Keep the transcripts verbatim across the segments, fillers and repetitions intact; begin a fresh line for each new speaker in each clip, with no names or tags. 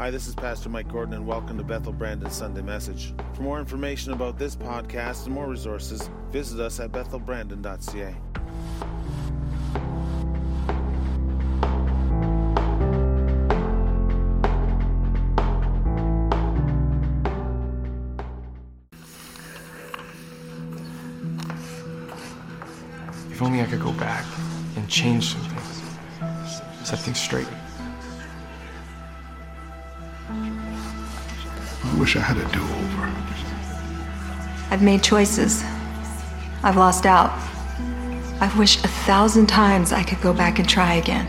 Hi, this is Pastor Mike Gordon, and welcome to Bethel Brandon Sunday Message. For more information about this podcast and more resources, visit us at bethel brandon dot c a.
If only I could go back and change some things, set things straight.
I wish I had a do-over.
I've made choices. I've lost out. I've wished a thousand times I could go back and try again.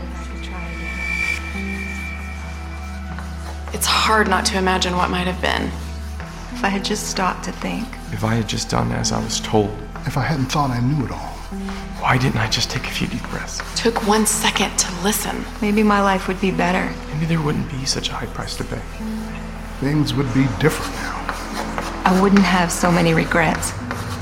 It's hard not to imagine what might have been.
If I had just stopped to think.
If I had just done as I was told.
If I hadn't thought I knew it all.
Why didn't I just take a few deep breaths?
Took one second to listen.
Maybe my life would be better.
Maybe there wouldn't be such a high price to pay.
Things would be different now.
I wouldn't have so many regrets.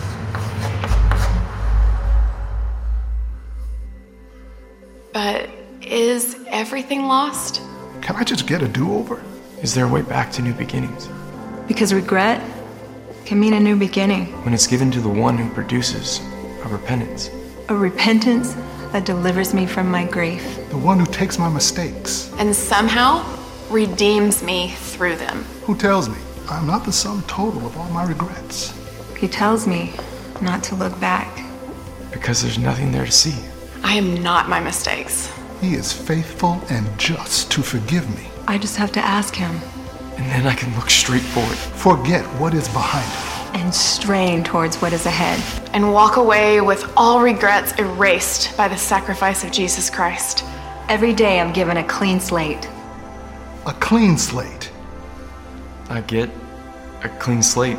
But is everything lost?
Can I just get a do-over?
Is there a way back to new beginnings?
Because regret can mean a new beginning.
When it's given to the one who produces a repentance.
A repentance that delivers me from my grief.
The one who takes my mistakes.
And somehow redeems me through them.
Who tells me I'm not the sum total of all my regrets.
He tells me not to look back.
Because there's nothing there to see.
I am not my mistakes.
He is faithful and just to forgive me.
I just have to ask him.
And then I can look straight forward.
Forget what is behind me.
And strain towards what is ahead.
And walk away with all regrets erased by the sacrifice of Jesus Christ.
Every day I'm given a clean slate.
A clean slate.
I get a clean slate.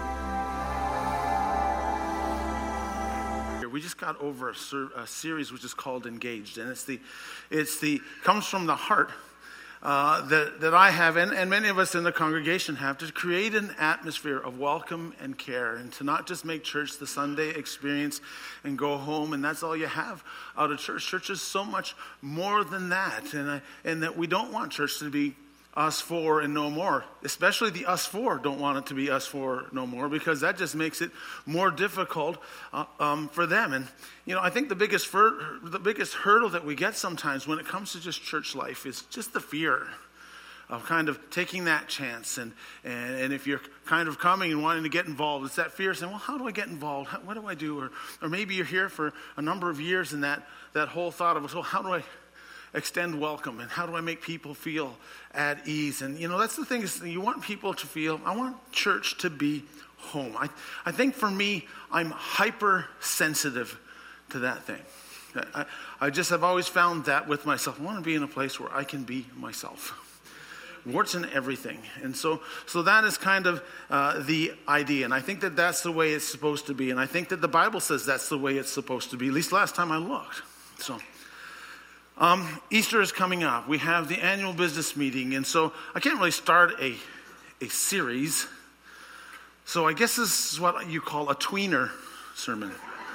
We just got over a, ser- a series which is called Engaged, and it's the, it's the comes from the heart uh, that that I have, and, and many of us in the congregation have, to create an atmosphere of welcome and care, and to not just make church the Sunday experience and go home, and that's all you have out of church. Church is so much more than that, and I, and that we don't want church to be us four and no more. Especially the us four don't want it to be us four no more, because that just makes it more difficult uh, um, for them. And you know, I think the biggest fur- the biggest hurdle that we get sometimes when it comes to just church life is just the fear of kind of taking that chance. And, and and if you're kind of coming and wanting to get involved, it's that fear saying, well, how do I get involved? How, what do I do? Or or maybe you're here for a number of years, and that that whole thought of, well, how do I extend welcome, and how do I make people feel at ease? And you know, that's the thing, is you want people to feel, I want church to be home. I, I think for me, I'm hypersensitive to that thing. I, I just have always found that with myself. I want to be in a place where I can be myself. Warts and everything. And so so that is kind of uh, the idea. And I think that that's the way it's supposed to be. And I think that the Bible says that's the way it's supposed to be, at least last time I looked. So Um, Easter is coming up. We have the annual business meeting, and so I can't really start a a series. So I guess this is what you call a tweener sermon.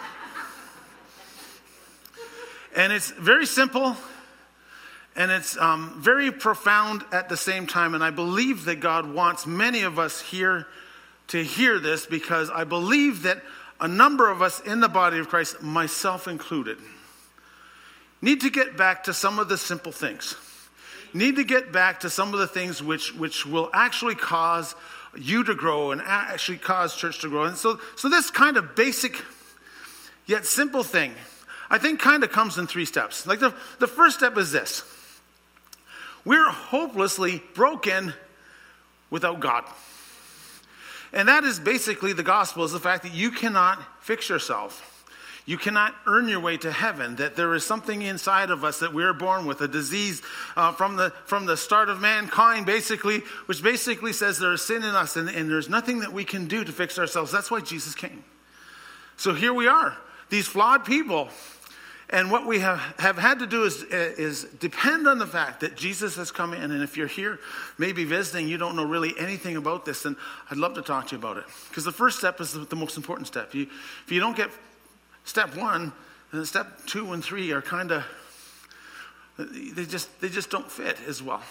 And it's very simple, and it's um, very profound at the same time, and I believe that God wants many of us here to hear this, because I believe that a number of us in the body of Christ, myself included, need to get back to some of the simple things. Need to get back to some of the things which, which will actually cause you to grow and actually cause church to grow. And so, so this kind of basic yet simple thing, I think, kind of comes in three steps. Like the, the first step is this. We're hopelessly broken without God. And that is basically the gospel, is the fact that you cannot fix yourself. You cannot earn your way to heaven, that there is something inside of us that we're born with, a disease uh, from the from the start of mankind, basically, which basically says there is sin in us, and, and there's nothing that we can do to fix ourselves. That's why Jesus came. So here we are, these flawed people, and what we have, have had to do is, is depend on the fact that Jesus has come in. And if you're here, maybe visiting, you don't know really anything about this, then I'd love to talk to you about it. Because the first step is the, the most important step. You, if you don't get step one, and step two and three are kind of, they just they just don't fit as well.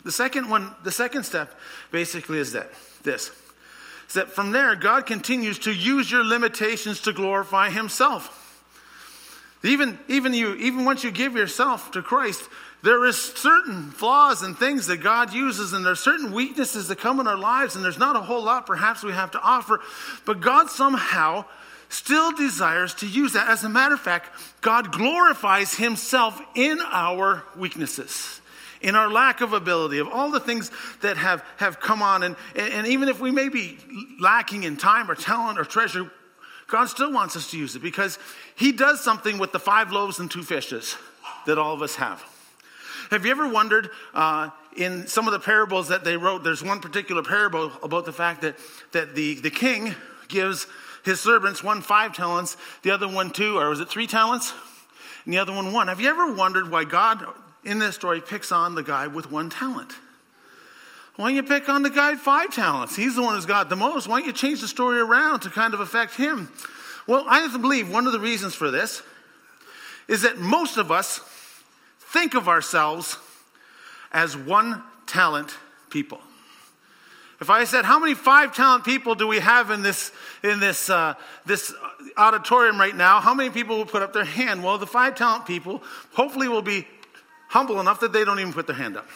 The second one, the second step basically is that, this. Is that from there, God continues to use your limitations to glorify himself. Even, even you, even once you give yourself to Christ, there is certain flaws and things that God uses, and there's certain weaknesses that come in our lives, and there's not a whole lot perhaps we have to offer, but God somehow still desires to use that. As a matter of fact, God glorifies himself in our weaknesses, in our lack of ability, of all the things that have, have come on. And, and even if we may be lacking in time or talent or treasure, God still wants us to use it because he does something with the five loaves and two fishes that all of us have. Have you ever wondered, uh, in some of the parables that they wrote, there's one particular parable about the fact that, that the, the king gives his servants one five talents, the other one two, or was it three talents? And the other one one. Have you ever wondered why God, in this story, picks on the guy with one talent? Why don't you pick on the guy with five talents? He's the one who's got the most. Why don't you change the story around to kind of affect him? Well, I have to believe one of the reasons for this is that most of us think of ourselves as one talent people. If I said, how many five talent people do we have in this in this uh, this auditorium right now? How many people will put up their hand? Well, the five talent people hopefully will be humble enough that they don't even put their hand up.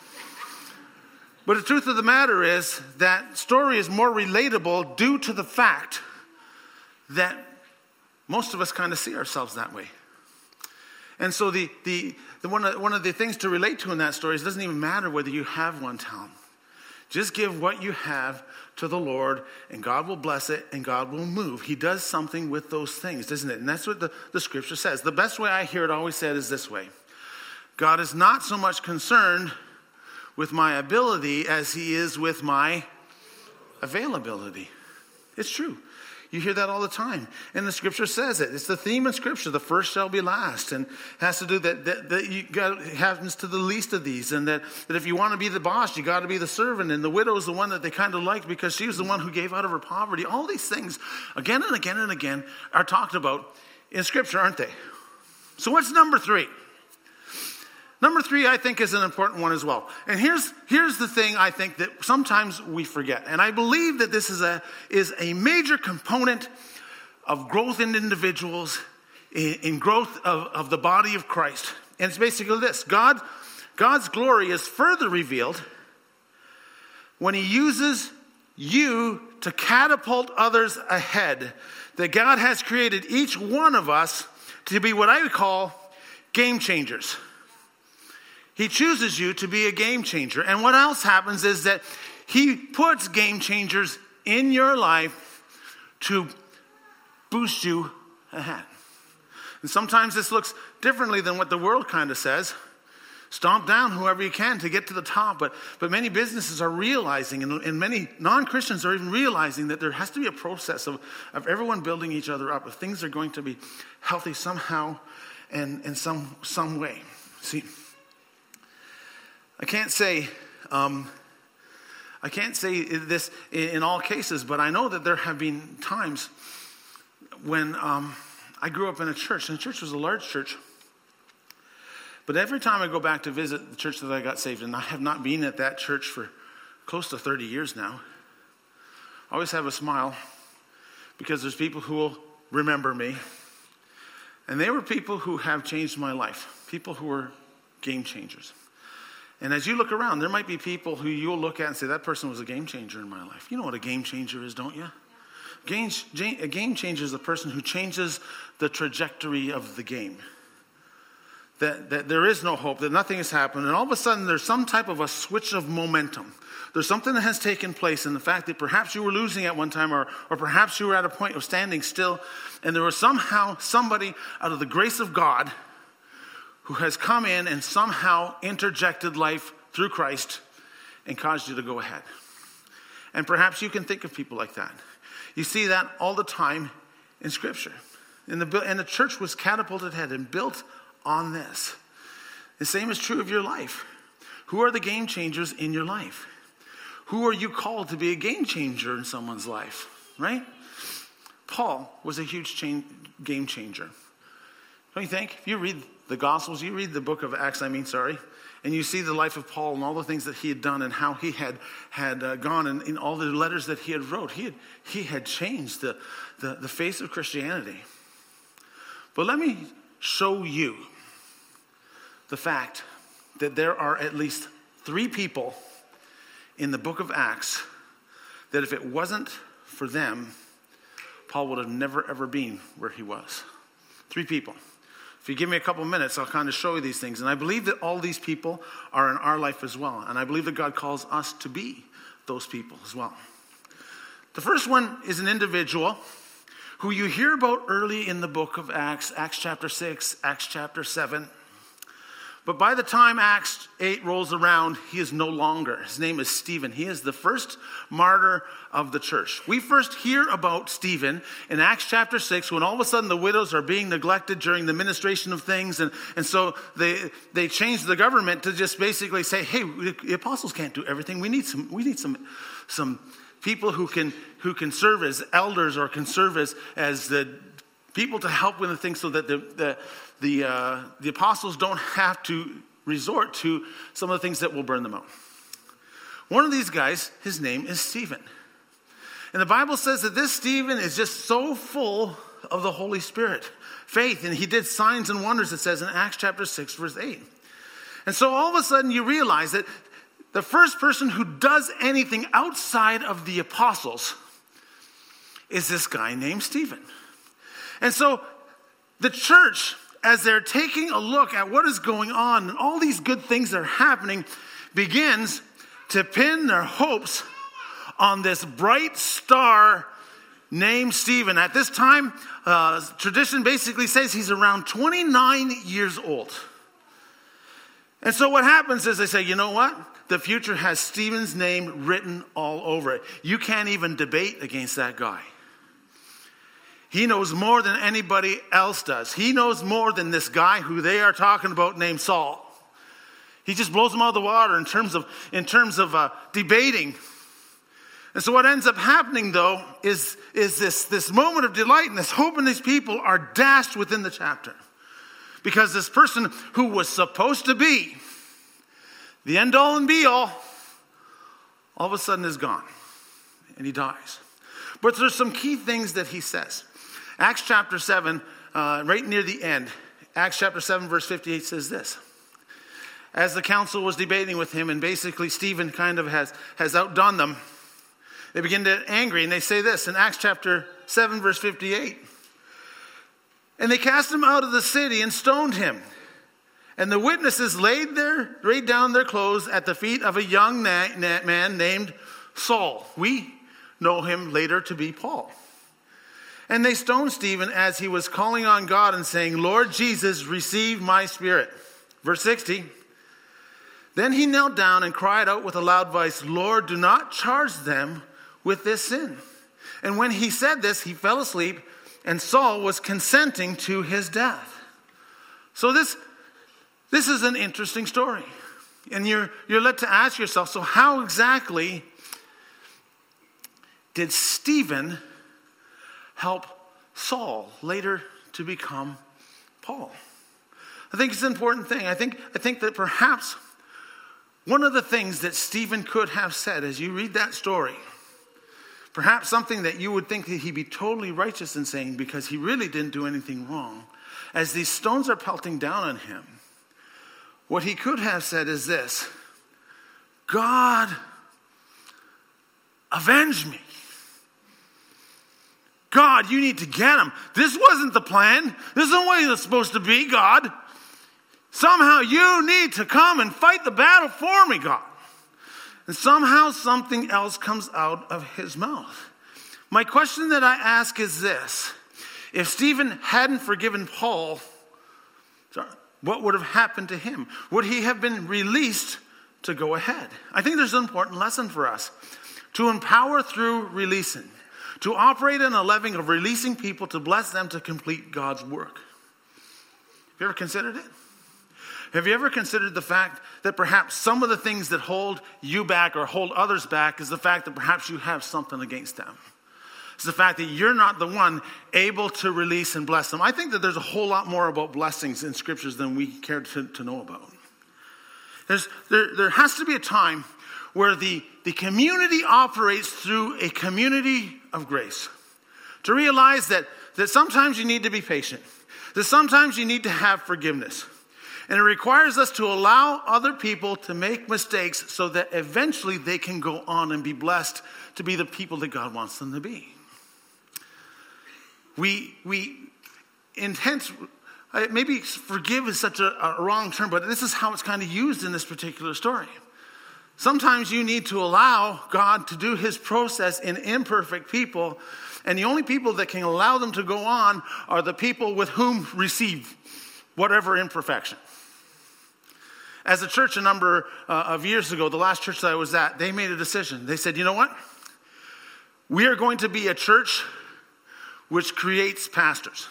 But the truth of the matter is that story is more relatable due to the fact that most of us kind of see ourselves that way. And so the, the, the one, of, one of the things to relate to in that story is it doesn't even matter whether you have one talent. Just give what you have to the Lord, and God will bless it, and God will move. He does something with those things, doesn't it? And that's what the, the scripture says. The best way I hear it always said is this way. God is not so much concerned with my ability as he is with my availability. It's true. You hear that all the time. And the scripture says it. It's the theme in scripture. The first shall be last. And it has to do that, that, that you got, it happens to the least of these. And that, that if you want to be the boss, you got to be the servant. And the widow is the one that they kind of liked because she was the one who gave out of her poverty. All these things, again and again and again, are talked about in scripture, aren't they? So what's number three? Number three, I think, is an important one as well. And here's here's the thing I think that sometimes we forget. And I believe that this is a is a major component of growth in individuals, in, in growth of, of the body of Christ. And it's basically this. God, God's glory is further revealed when he uses you to catapult others ahead. That God has created each one of us to be what I would call game changers. He chooses you to be a game changer. And what else happens is that he puts game changers in your life to boost you ahead. And sometimes this looks differently than what the world kind of says. Stomp down whoever you can to get to the top. But, but many businesses are realizing, and, and many non-Christians are even realizing that there has to be a process of, of everyone building each other up. If things are going to be healthy somehow and in some, some way. See, I can't say, um, I can't say this in all cases, but I know that there have been times when um, I grew up in a church, and the church was a large church. But every time I go back to visit the church that I got saved in, I have not been at that church for close to thirty years now. I always have a smile because there's people who will remember me. And they were people who have changed my life, people who were game changers. And as you look around, there might be people who you'll look at and say, that person was a game changer in my life. You know what a game changer is, don't you? Game, a game changer is a person who changes the trajectory of the game. That, that there is no hope, that nothing has happened. And all of a sudden, there's some type of a switch of momentum. There's something that has taken place in the fact that perhaps you were losing at one time, or, or perhaps you were at a point of standing still. And there was somehow somebody out of the grace of God who has come in and somehow interjected life through Christ and caused you to go ahead. And perhaps you can think of people like that. You see that all the time in Scripture. And the, and the church was catapulted ahead and built on this. The same is true of your life. Who are the game changers in your life? Who are you called to be a game changer in someone's life? Right? Paul was a huge change, game changer. Don't you think? If you read the Gospels, you read the book of Acts, I mean, sorry, and you see the life of Paul and all the things that he had done and how he had had uh, gone and in all the letters that he had wrote, he had, he had changed the, the, the face of Christianity. But let me show you the fact that there are at least three people in the book of Acts that if it wasn't for them, Paul would have never ever been where he was. Three people. If you give me a couple minutes, I'll kind of show you these things. And I believe that all these people are in our life as well. And I believe that God calls us to be those people as well. The first one is an individual who you hear about early in the book of Acts, Acts chapter six, Acts chapter seven. But by the time Acts eight rolls around, he is no longer. His name is Stephen. He is the first martyr of the church. We first hear about Stephen in Acts chapter six, when all of a sudden the widows are being neglected during the ministration of things. And, and so they they change the government to just basically say, hey, the apostles can't do everything. We need some we need some some people who can who can serve as elders or can serve as, as the people to help with the things so that the the The, uh, the apostles don't have to resort to some of the things that will burn them out. One of these guys, his name is Stephen. And the Bible says that this Stephen is just so full of the Holy Spirit, faith, and he did signs and wonders, it says in Acts chapter six, verse eight. And so all of a sudden you realize that the first person who does anything outside of the apostles is this guy named Stephen. And so the church, as they're taking a look at what is going on and all these good things that are happening, begins to pin their hopes on this bright star named Stephen. At this time, uh, tradition basically says he's around twenty-nine years old. And so what happens is they say, you know what? The future has Stephen's name written all over it. You can't even debate against that guy. He knows more than anybody else does. He knows more than this guy who they are talking about named Saul. He just blows them out of the water in terms of in terms of uh, debating. And so what ends up happening, though, is, is this, this moment of delight and this hope in these people are dashed within the chapter. Because this person who was supposed to be the end all and be all, all of a sudden is gone. And he dies. But there's some key things that he says. Acts chapter seven, uh, right near the end, Acts chapter seven, verse fifty-eight says this. As the council was debating with him, and basically Stephen kind of has, has outdone them, they begin to get angry, and they say this in Acts chapter seven, verse fifty-eight. And they cast him out of the city and stoned him. And the witnesses laid, their, laid down their clothes at the feet of a young na- na- man named Saul. We know him later to be Paul. And they stoned Stephen as he was calling on God and saying, Lord Jesus, receive my spirit. Verse sixty. Then he knelt down and cried out with a loud voice, Lord, do not charge them with this sin. And when he said this, he fell asleep, and Saul was consenting to his death. So this, this is an interesting story. And you're, you're led to ask yourself, so how exactly did Stephen help Saul later to become Paul? I think it's an important thing. I think, I think that perhaps one of the things that Stephen could have said as you read that story, perhaps something that you would think that he'd be totally righteous in saying because he really didn't do anything wrong, as these stones are pelting down on him, what he could have said is this: God, avenge me. God, you need to get him. This wasn't the plan. This isn't the way it's supposed to be, God. Somehow you need to come and fight the battle for me, God. And somehow something else comes out of his mouth. My question that I ask is this: if Stephen hadn't forgiven Paul, what would have happened to him? Would he have been released to go ahead? I think there's an important lesson for us. To empower through releasing. To operate in a level of releasing people to bless them to complete God's work. Have you ever considered it? Have you ever considered the fact that perhaps some of the things that hold you back or hold others back is the fact that perhaps you have something against them? is the fact that you're not the one able to release and bless them. I think that there's a whole lot more about blessings in scriptures than we care to, to know about. There's, there, there has to be a time where the, the community operates through a community of grace. To realize that, that sometimes you need to be patient. That sometimes you need to have forgiveness. And it requires us to allow other people to make mistakes so that eventually they can go on and be blessed to be the people that God wants them to be. We, we intense, maybe forgive is such a, a wrong term, but this is how it's kind of used in this particular story. Sometimes you need to allow God to do his process in imperfect people, and the only people that can allow them to go on are the people with whom receive whatever imperfection. As a church a number uh, of years ago, the last church that I was at, they made a decision. They said, you know what? We are going to be a church which creates pastors.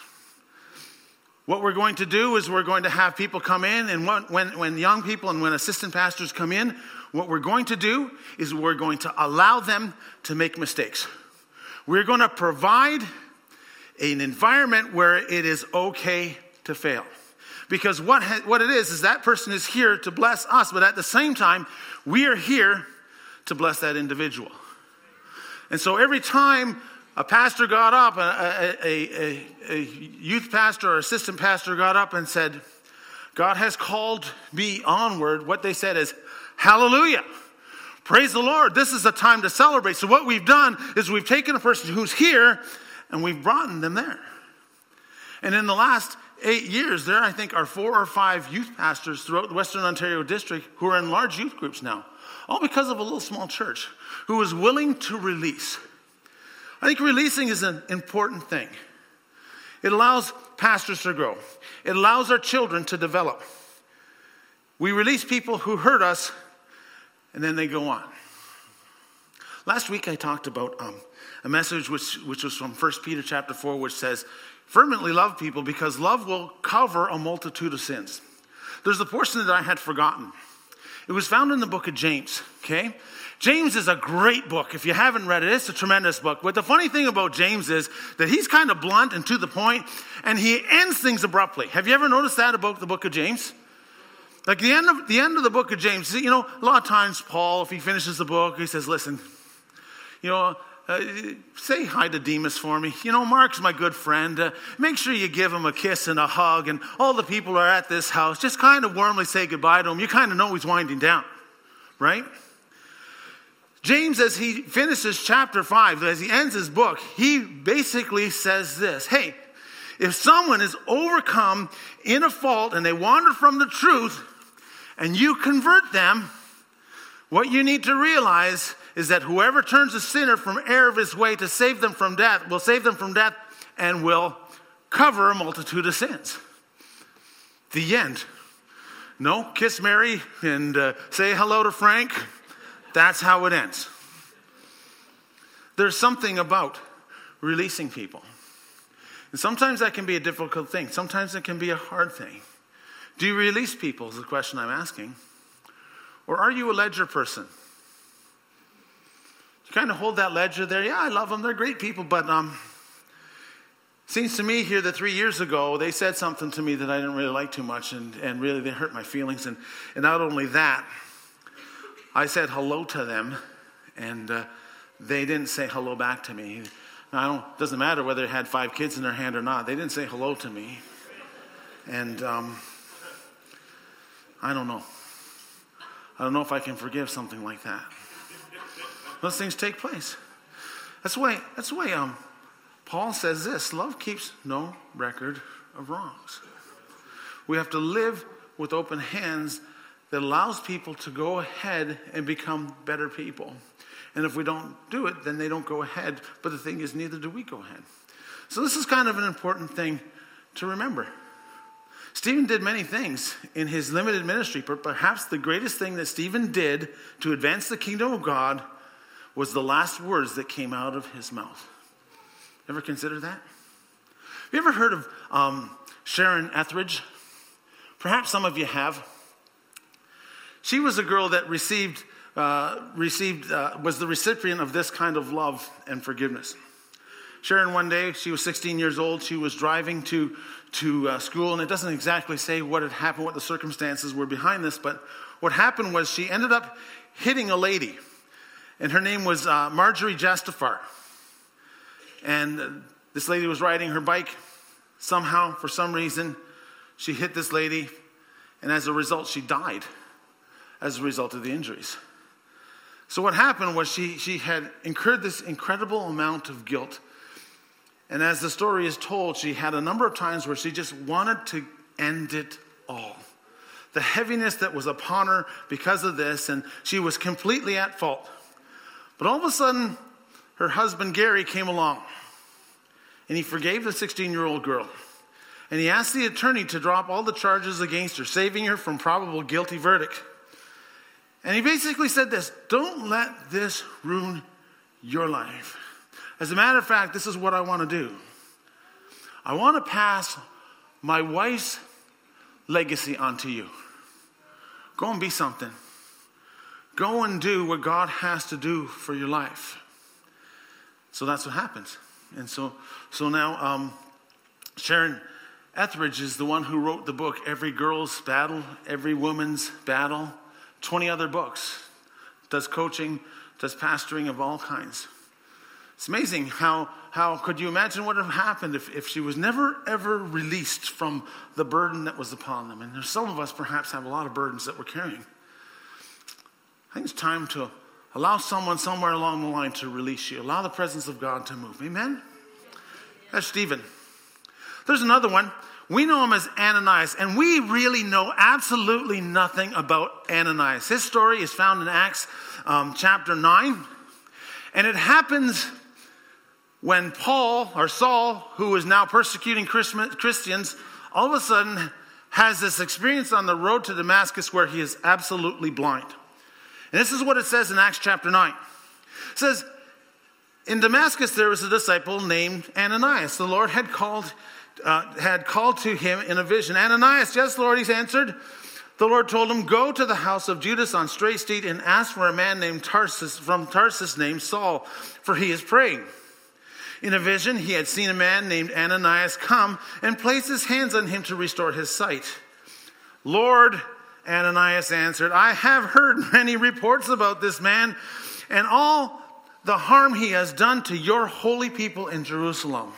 What we're going to do is we're going to have people come in, and when, when, when young people and when assistant pastors come in, what we're going to do is we're going to allow them to make mistakes. We're going to provide an environment where it is okay to fail. Because what ha- what it is, is that person is here to bless us, but at the same time, we are here to bless that individual. And so every time a pastor got up, a, a, a, a youth pastor or assistant pastor got up and said, God has called me onward, what they said is, hallelujah. Praise the Lord. This is a time to celebrate. So what we've done is we've taken a person who's here and we've brought them there. And in the last eight years, there I think are four or five youth pastors throughout the Western Ontario district who are in large youth groups now. All because of a little small church who is willing to release. I think releasing is an important thing. It allows pastors to grow. It allows our children to develop. We release people who hurt us, and then they go on. Last week I talked about um, a message which, which was from First Peter chapter four, which says, fervently love people because love will cover a multitude of sins. There's a portion that I had forgotten. It was found in the book of James, okay? James is a great book. If you haven't read it, it's a tremendous book. But the funny thing about James is that he's kind of blunt and to the point, and he ends things abruptly. Have you ever noticed that about the book of James? Like the end of the end of the book of James, you know, a lot of times Paul, if he finishes the book, he says, listen, you know, Uh, say hi to Demas for me. You know, Mark's my good friend. Uh, make sure you give him a kiss and a hug. And all the people are at this house. Just kind of warmly say goodbye to him. You kind of know he's winding down, right? James, as he finishes chapter five, as he ends his book, he basically says this. Hey, if someone is overcome in a fault and they wander from the truth and you convert them, what you need to realize is that whoever turns a sinner from error of his way to save them from death will save them from death and will cover a multitude of sins. The end. No, kiss Mary and uh, say hello to Frank. That's how it ends. There's something about releasing people. And sometimes that can be a difficult thing. Sometimes it can be a hard thing. Do you release people is the question I'm asking. Or are you a ledger person? Kind of hold that ledger there. Yeah, I love them. They're great people. But um, seems to me here that three years ago, they said something to me that I didn't really like too much. And, and really, they hurt my feelings. And, and not only that, I said hello to them. And uh, they didn't say hello back to me. Now, I don't, doesn't matter whether they had five kids in their hand or not. They didn't say hello to me. And um, I don't know. I don't know if I can forgive something like that. Those things take place. That's why, that's why um, Paul says this, love keeps no record of wrongs. We have to live with open hands that allows people to go ahead and become better people. And if we don't do it, then they don't go ahead. But the thing is, neither do we go ahead. So this is kind of an important thing to remember. Stephen did many things in his limited ministry, but perhaps the greatest thing that Stephen did to advance the kingdom of God was the last words that came out of his mouth. Ever consider that? Have you ever heard of um, Sharon Etheridge? Perhaps some of you have. She was a girl that received, uh, received uh, was the recipient of this kind of love and forgiveness. Sharon, one day, she was sixteen years old. She was driving to, to uh, school, and it doesn't exactly say what had happened, what the circumstances were behind this, but what happened was she ended up hitting a lady, and her name was uh, Marjorie Jastafar. And this lady was riding her bike. Somehow, for some reason, she hit this lady, and as a result, she died as a result of the injuries. So what happened was she, she had incurred this incredible amount of guilt. And as the story is told, she had a number of times where she just wanted to end it all. The heaviness that was upon her because of this, and she was completely at fault. But all of a sudden, her husband Gary came along, and he forgave the sixteen-year-old girl. And he asked the attorney to drop all the charges against her, saving her from probable guilty verdict. And he basically said this: don't let this ruin your life. As a matter of fact, this is what I want to do. I want to pass my wife's legacy onto you. Go and be something. Go and do what God has to do for your life. So that's what happens. And so, so now um, Sharon Etheridge is the one who wrote the book, Every Girl's Battle, Every Woman's Battle, twenty other books, does coaching, does pastoring of all kinds. It's amazing how, how could you imagine what would have happened if, if she was never, ever released from the burden that was upon them. And there's some of us perhaps have a lot of burdens that we're carrying. I think it's time to allow someone somewhere along the line to release you. Allow the presence of God to move. Amen? That's Stephen. There's another one. We know him as Ananias, and we really know absolutely nothing about Ananias. His story is found in Acts um, chapter nine, and it happens when Paul, or Saul, who is now persecuting Christians, all of a sudden has this experience on the road to Damascus where he is absolutely blind. And this is what it says in Acts chapter nine. It says, in Damascus there was a disciple named Ananias. The Lord had called uh, had called to him in a vision. Ananias, yes, Lord, he's answered. The Lord told him, go to the house of Judas on Straight Street and ask for a man named Tarsus, from Tarsus named Saul, for he is praying. In a vision, he had seen a man named Ananias come and place his hands on him to restore his sight. Lord, Ananias answered, I have heard many reports about this man and all the harm he has done to your holy people in Jerusalem.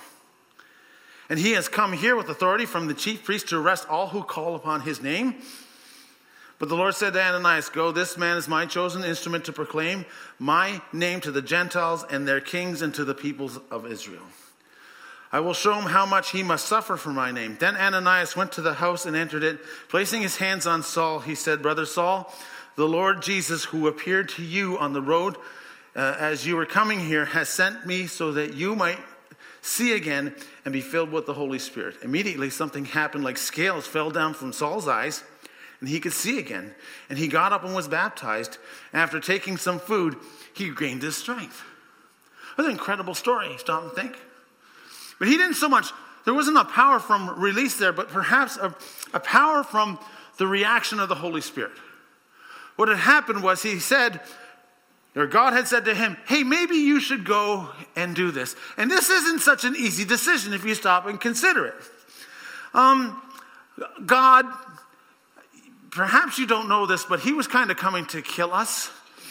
And he has come here with authority from the chief priest to arrest all who call upon his name. But the Lord said to Ananias, go, this man is my chosen instrument to proclaim my name to the Gentiles and their kings and to the peoples of Israel. I will show him how much he must suffer for my name. Then Ananias went to the house and entered it. Placing his hands on Saul, he said, Brother Saul, the Lord Jesus, who appeared to you on the road uh, as you were coming here, has sent me so that you might see again and be filled with the Holy Spirit. Immediately something happened, like scales fell down from Saul's eyes, and he could see again. And he got up and was baptized. After taking some food, he gained his strength. What an incredible story, stop and think. But he didn't so much, there wasn't a power from release there, but perhaps a, a power from the reaction of the Holy Spirit. What had happened was he said, or God had said to him, hey, maybe you should go and do this. And this isn't such an easy decision if you stop and consider it. Um, God, perhaps you don't know this, but he was kind of coming to kill us.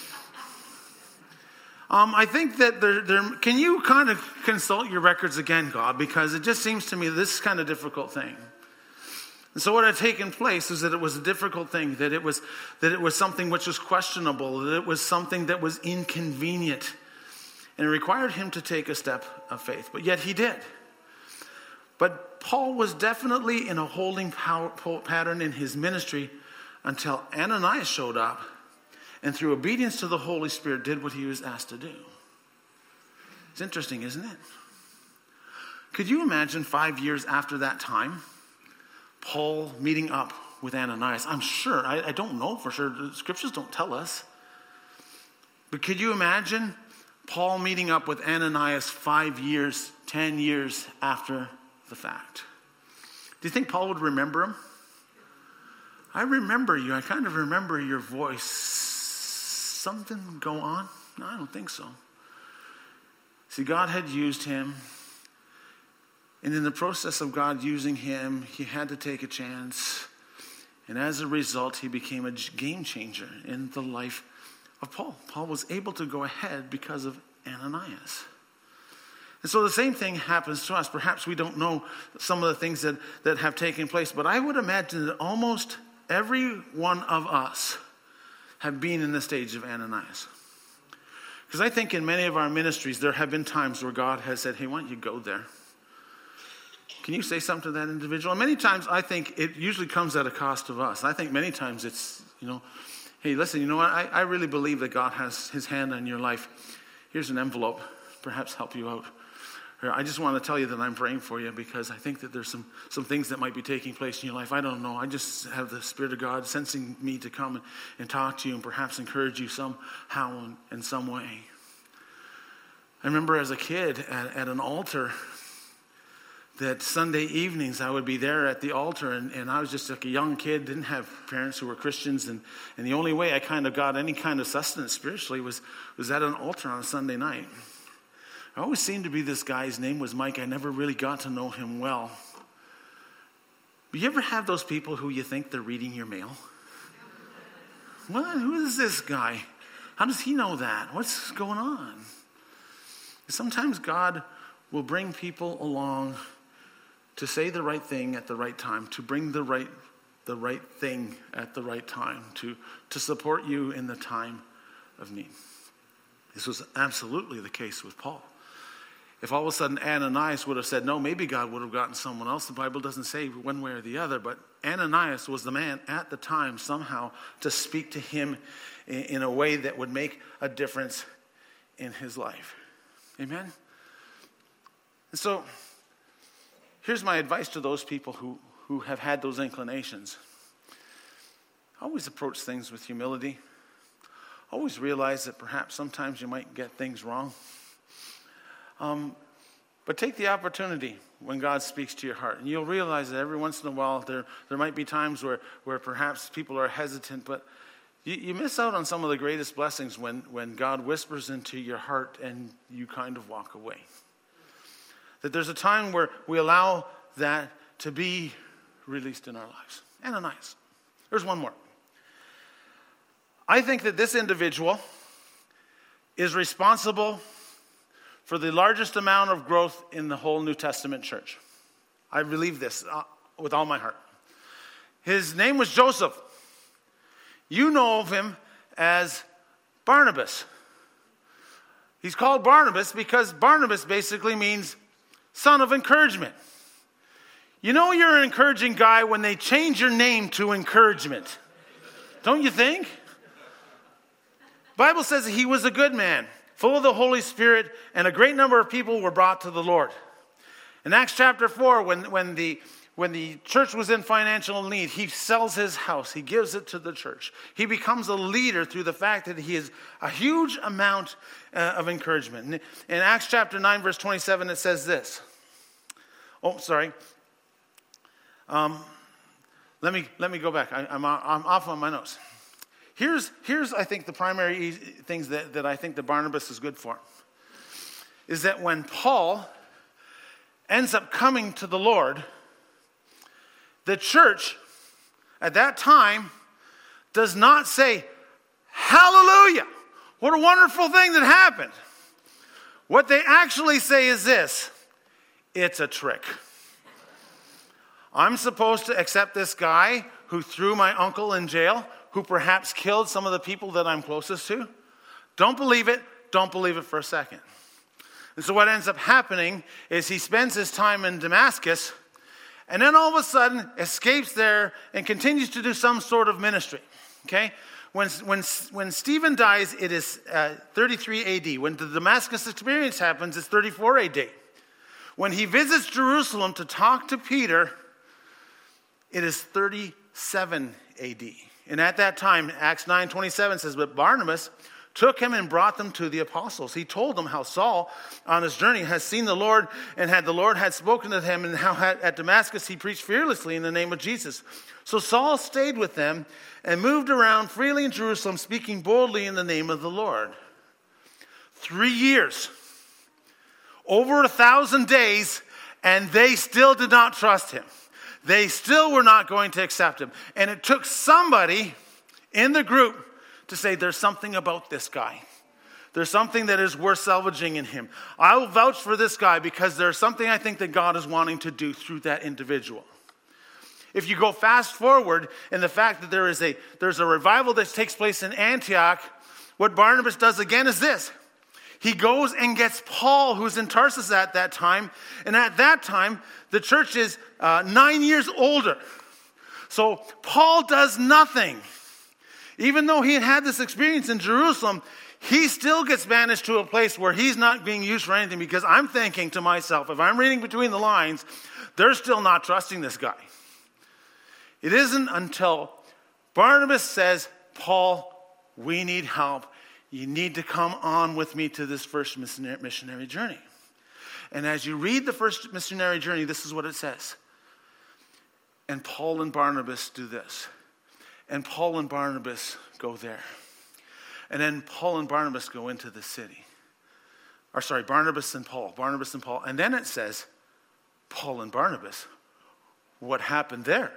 Um, I think that there, there, can you kind of consult your records again, God? Because it just seems to me this is kind of a difficult thing. And so what had taken place is that it was a difficult thing, that it was that it was something which was questionable, that it was something that was inconvenient. And it required him to take a step of faith. But yet he did. But Paul was definitely in a holding power, pattern in his ministry until Ananias showed up and through obedience to the Holy Spirit did what he was asked to do. It's interesting, isn't it? Could you imagine five years after that time, Paul meeting up with Ananias? I'm sure, I, I don't know for sure, the scriptures don't tell us. But could you imagine Paul meeting up with Ananias five years, ten years after the fact? Do you think Paul would remember him? I remember you. I kind of remember your voice. Something go on? No, I don't think so. See, God had used him. And in the process of God using him, he had to take a chance. And as a result, he became a game changer in the life of Paul. Paul was able to go ahead because of Ananias. And so the same thing happens to us. Perhaps we don't know some of the things that, that have taken place, but I would imagine that almost every one of us have been in the stage of Ananias. Because I think in many of our ministries, there have been times where God has said, hey, why don't you go there? Can you say something to that individual? And many times I think it usually comes at a cost of us. I think many times it's, you know, hey, listen, you know what? I, I really believe that God has his hand on your life. Here's an envelope, perhaps help you out. Or I just want to tell you that I'm praying for you because I think that there's some, some things that might be taking place in your life. I don't know. I just have the Spirit of God sensing me to come and, and talk to you and perhaps encourage you somehow in, in some way. I remember as a kid at, at an altar that Sunday evenings I would be there at the altar, and, and I was just like a young kid, didn't have parents who were Christians, and, and the only way I kind of got any kind of sustenance spiritually was, was at an altar on a Sunday night. I always seemed to be this guy, his name was Mike. I never really got to know him well. But you ever have those people who you think they're reading your mail? What? Who is this guy? How does he know that? What's going on? Sometimes God will bring people along to say the right thing at the right time, to bring the right the right thing at the right time, to, to support you in the time of need. This was absolutely the case with Paul. If all of a sudden Ananias would have said no, maybe God would have gotten someone else. The Bible doesn't say one way or the other, but Ananias was the man at the time somehow to speak to him in, in a way that would make a difference in his life. Amen? And so, here's my advice to those people who, who have had those inclinations. Always approach things with humility. Always realize that perhaps sometimes you might get things wrong. Um, but take the opportunity when God speaks to your heart. And you'll realize that every once in a while there, there might be times where, where perhaps people are hesitant, but you, you miss out on some of the greatest blessings when, when God whispers into your heart and you kind of walk away. That there's a time where we allow that to be released in our lives. Ananias. There's one more. I think that this individual is responsible for the largest amount of growth in the whole New Testament church. I believe this uh, with all my heart. His name was Joseph. You know of him as Barnabas. He's called Barnabas because Barnabas basically means son of encouragement. You know you're an encouraging guy when they change your name to encouragement. Don't you think? The Bible says that he was a good man, full of the Holy Spirit, and a great number of people were brought to the Lord. In Acts chapter four, when, when, the, when the church was in financial need, he sells his house. He gives it to the church. He becomes a leader through the fact that he has a huge amount uh, of encouragement. In Acts chapter nine, verse twenty-seven, it says this. Oh, sorry. Um, let me let me go back. I, I'm, I'm off on my notes. Here's, here's I think, the primary things that, that I think that Barnabas is good for. Is that when Paul ends up coming to the Lord, the church at that time does not say, hallelujah, what a wonderful thing that happened. What they actually say is this, it's a trick. I'm supposed to accept this guy who threw my uncle in jail, who perhaps killed some of the people that I'm closest to. Don't believe it. Don't believe it for a second. And so what ends up happening is he spends his time in Damascus and then all of a sudden escapes there and continues to do some sort of ministry. Okay? When, when, when Stephen dies, it is uh, thirty-three A D. When the Damascus experience happens, it's thirty-four A D. When he visits Jerusalem to talk to Peter, it is thirty-seven A D. And at that time, Acts nine twenty-seven says, but Barnabas took him and brought them to the apostles. He told them how Saul, on his journey, has seen the Lord, and had the Lord had spoken to him, and how at Damascus he preached fearlessly in the name of Jesus. So Saul stayed with them and moved around freely in Jerusalem, speaking boldly in the name of the Lord. Three years, over a thousand days, And they still did not trust him. They still were not going to accept him. And it took somebody in the group to say, there's something about this guy. There's something that is worth salvaging in him. I will vouch for this guy because there's something I think that God is wanting to do through that individual. If you go fast forward in the fact that there is a there's a revival that takes place in Antioch, what Barnabas does again is this. He goes and gets Paul, who's in Tarsus at that time. And at that time, the church is uh, nine years older. So Paul does nothing. Even though he had had this experience in Jerusalem, he still gets banished to a place where he's not being used for anything, because I'm thinking to myself, if I'm reading between the lines, they're still not trusting this guy. It isn't until Barnabas says, Paul, we need help. You need to come on with me to this first missionary journey. And as you read the first missionary journey, this is what it says. And Paul and Barnabas do this. And Paul and Barnabas go there. And then Paul and Barnabas go into the city. Or sorry, Barnabas and Paul. Barnabas and Paul. And then it says, Paul and Barnabas. What happened there?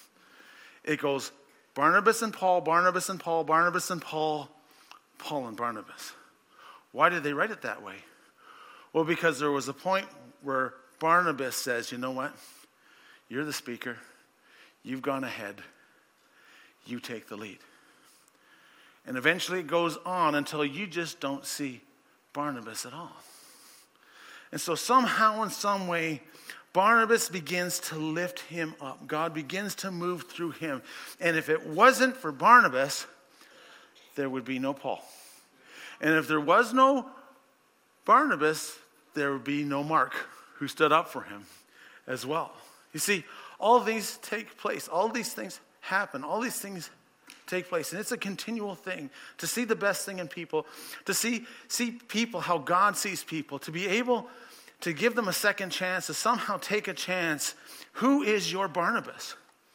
It goes, Barnabas and Paul, Barnabas and Paul, Barnabas and Paul, Paul and Barnabas. Why did they write it that way? Well, because there was a point where Barnabas says, you know what? You're the speaker. You've gone ahead. You take the lead. And eventually it goes on until you just don't see Barnabas at all. And so somehow, in some way, Barnabas begins to lift him up. God begins to move through him. And if it wasn't for Barnabas, there would be no Paul. And if there was no Barnabas, there would be no Mark, who stood up for him as well. You see, all these take place. All these things happen. All these things take place. And it's a continual thing to see the best thing in people, to see, see people how God sees people, to be able to give them a second chance, to somehow take a chance. Who is your Barnabas?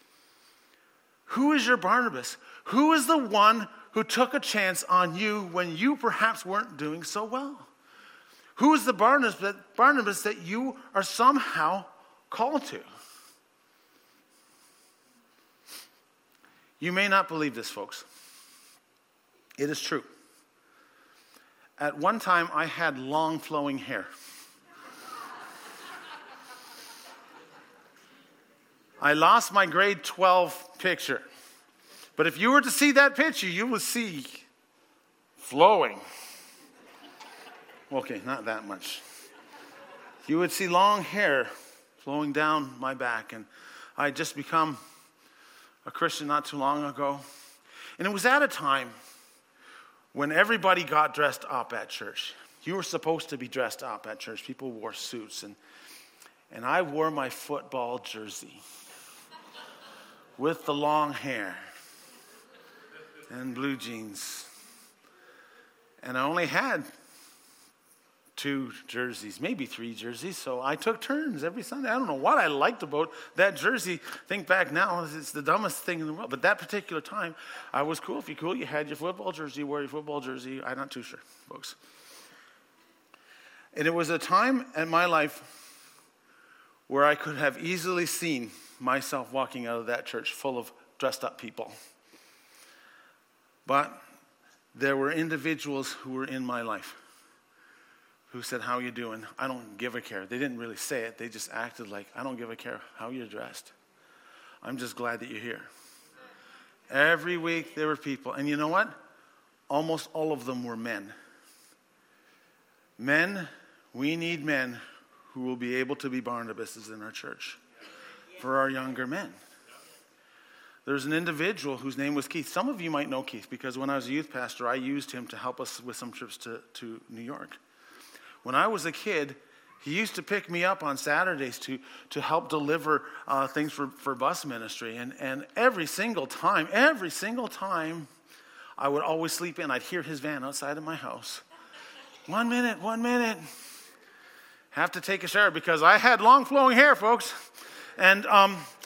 Who is your Barnabas? Who is the one who took a chance on you when you perhaps weren't doing so well? Who is the Barnabas that, Barnabas that you are somehow called to? You may not believe this, folks. It is true. At one time, I had long flowing hair. I lost my grade twelve picture. But if you were to see that picture, you would see flowing. Okay, not that much. You would see long hair flowing down my back. And I had just become a Christian not too long ago. And it was at a time when everybody got dressed up at church. You were supposed to be dressed up at church. People wore suits. And, and I wore my football jersey with the long hair and blue jeans. And I only had two jerseys, maybe three jerseys, so I took turns every Sunday. I don't know what I liked about that jersey. Think back now, it's the dumbest thing in the world. But that particular time, I was cool. If you're cool, you had your football jersey, you wore your football jersey. I'm not too sure, folks. And it was a time in my life where I could have easily seen myself walking out of that church full of dressed up people. But there were individuals who were in my life who said, how you doing? I don't give a care. They didn't really say it. They just acted like, I don't give a care how you're dressed. I'm just glad that you're here. Every week there were people. And you know what? Almost all of them were men. Men, we need men who will be able to be Barnabases in our church for our younger men. There's an individual whose name was Keith. Some of you might know Keith because when I was a youth pastor, I used him to help us with some trips to, to New York. When I was a kid, he used to pick me up on Saturdays to, to help deliver uh, things for, for bus ministry. And, and every single time, every single time, I would always sleep in. I'd hear his van outside of my house. One minute, one minute. Have to take a shower because I had long flowing hair, folks. And um,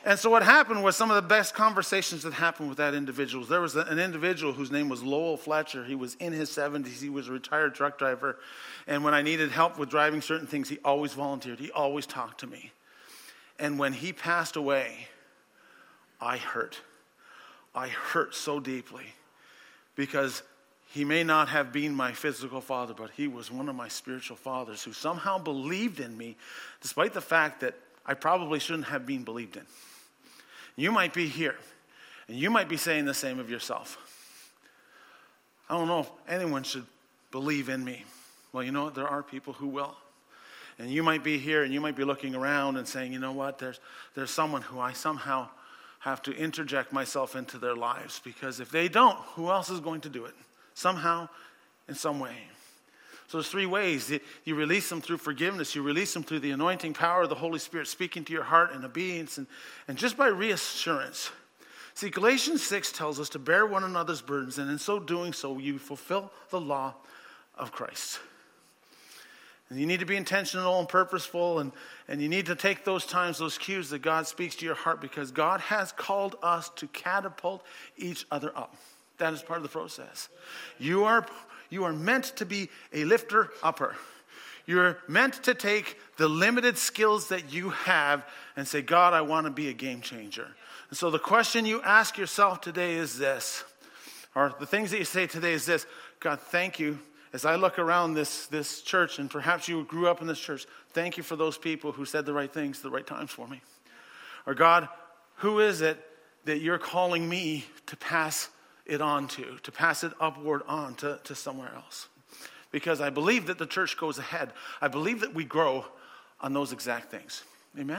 And so what happened was some of the best conversations that happened with that individual. There was an individual whose name was Lowell Fletcher. He was in his seventies. He was a retired truck driver. And when I needed help with driving certain things, he always volunteered. He always talked to me. And when he passed away, I hurt. I hurt so deeply because he may not have been my physical father, but he was one of my spiritual fathers who somehow believed in me, despite the fact that I probably shouldn't have been believed in. You might be here, and you might be saying the same of yourself. I don't know if anyone should believe in me. Well, you know what? There are people who will. And you might be here, and you might be looking around and saying, you know what? There's, there's someone who I somehow have to interject myself into their lives, because if they don't, who else is going to do it? Somehow, in some way. So there's three ways. You release them through forgiveness. You release them through the anointing power of the Holy Spirit speaking to your heart in obedience and, and just by reassurance. See, Galatians six tells us to bear one another's burdens, and in so doing so, you fulfill the law of Christ. And you need to be intentional and purposeful, and, and you need to take those times, those cues that God speaks to your heart, because God has called us to catapult each other up. That is part of the process. You are You are meant to be a lifter-upper. You're meant to take the limited skills that you have and say, God, I want to be a game changer. And so the question you ask yourself today is this, or the things that you say today is this: God, thank you. As I look around this, this church, and perhaps you grew up in this church, thank you for those people who said the right things at the right times for me. Or God, who is it that you're calling me to pass it on to, to pass it upward on to, to somewhere else? Because I believe that the church goes ahead. I believe that we grow on those exact things. Amen?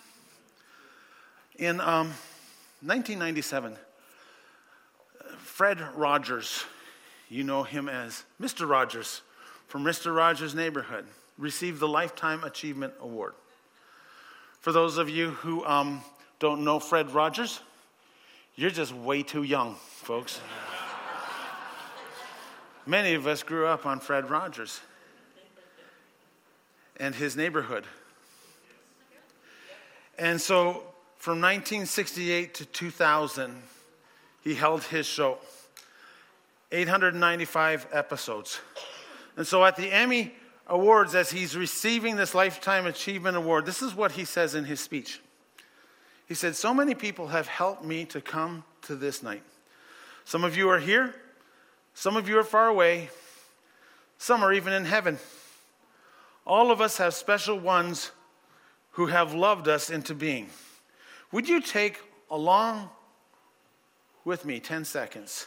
In um, nineteen ninety-seven, Fred Rogers, you know him as Mister Rogers from Mister Rogers' Neighborhood, received the Lifetime Achievement Award. For those of you who um, don't know Fred Rogers, you're just way too young, folks. Many of us grew up on Fred Rogers and his neighborhood. And so from nineteen sixty-eight to two thousand, he held his show. eight hundred ninety-five episodes. And so at the Emmy Awards, as he's receiving this Lifetime Achievement Award, this is what he says in his speech. He said, so many people have helped me to come to this night. Some of you are here. Some of you are far away. Some are even in heaven. All of us have special ones who have loved us into being. Would you take along with me ten seconds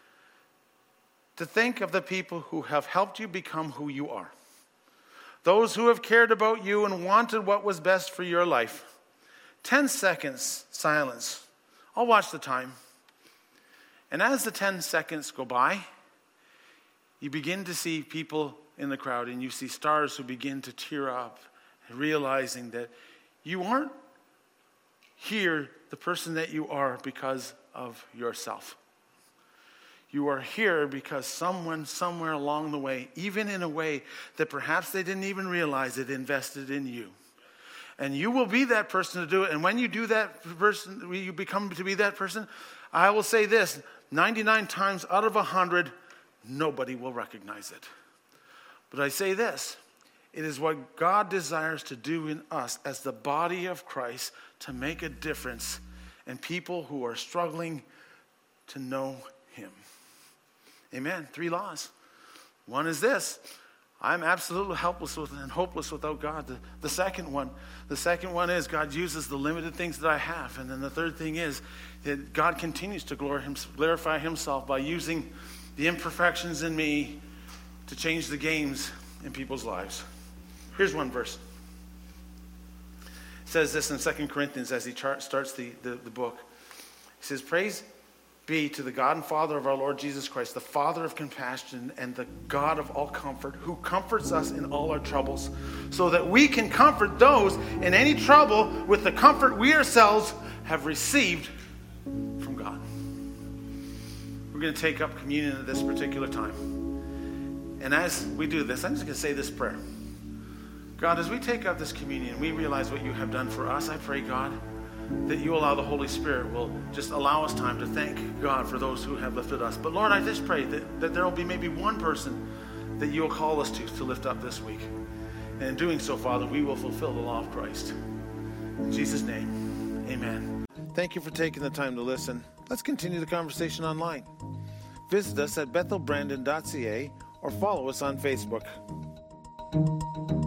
to think of the people who have helped you become who you are? Those who have cared about you and wanted what was best for your life. Ten seconds silence. I'll watch the time. And as the ten seconds go by, you begin to see people in the crowd, and you see stars who begin to tear up, realizing that you aren't here, the person that you are, because of yourself. You are here because someone somewhere along the way, even in a way that perhaps they didn't even realize it, invested in you. And you will be that person to do it. And when you do that person, when you become to be that person, I will say this, ninety-nine times out of one hundred, nobody will recognize it. But I say this, it is what God desires to do in us as the body of Christ to make a difference in people who are struggling to know him. Amen. Three laws. One is this: I'm absolutely helpless with, and hopeless without God. The, the second one, the second one is God uses the limited things that I have. And then the third thing is that God continues to glorify himself by using the imperfections in me to change the games in people's lives. Here's one verse. It says this in Second Corinthians as he chart, starts the, the, the book. He says, praise be to the God and Father of our Lord Jesus Christ, the Father of compassion and the God of all comfort, who comforts us in all our troubles, so that we can comfort those in any trouble with the comfort we ourselves have received from God. We're going to take up communion at this particular time. And as we do this, I'm just going to say this prayer. God, as we take up this communion, we realize what you have done for us. I pray, God, that you allow the Holy Spirit will just allow us time to thank God for those who have lifted us. But Lord, I just pray that, that there will be maybe one person that you will call us to to lift up this week. And in doing so, Father, we will fulfill the law of Christ. In Jesus' name, amen. Thank you for taking the time to listen. Let's continue the conversation online. Visit us at bethel brandon dot c a or follow us on Facebook.